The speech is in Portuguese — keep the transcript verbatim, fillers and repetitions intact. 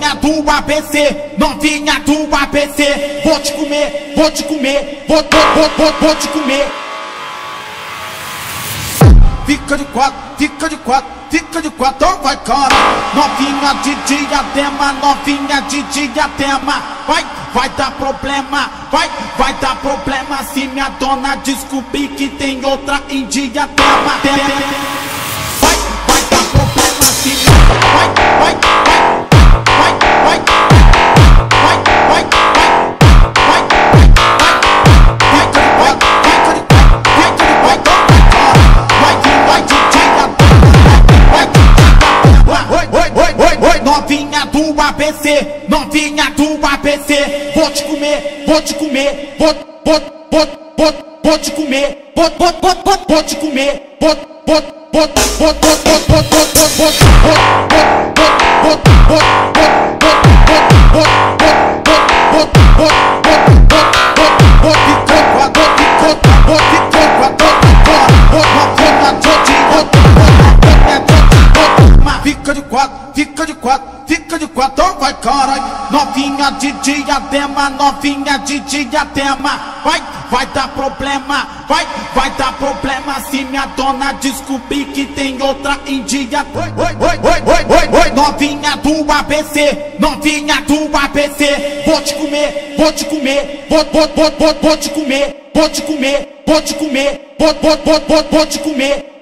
Novinha do A B C, novinha do A B C, vou te comer, vou te comer, vou, vou, vou, vou, vou te comer. Fica de quatro, fica de quatro, fica de quatro, vai cara. Novinha de Diadema, novinha de Diadema, vai, vai dar problema, vai, vai dar problema se minha dona descobrir que tem outra em Diadema. Vai, vai dar problema se minha, vai, vai, vai, vai, vai, vai, vai, vai, vai, novinha do A B C, novinha do A B C, vou te comer, vou te comer, vou, vou, vou, vou, vou te comer, vou, vou, vou, vou, vou te comer, vou, vou, vou, vou, vou, vou, vou, vou, vou, fica de quatro, fica de quatro, fica de quatro, vai caralho. Novinha de Diadema, novinha de Diadema, vai, vai dar problema, vai, vai dar problema se minha dona descobrir que tem outra em Diadema. Oi, oi, oi, oi, oi, oi, novinha do A B C, novinha do A B C, vou te comer, vou te comer, vou, vou, vou, vou, vou te comer, vou te comer, vou te comer, vou, vou, vou, vou, vou te comer.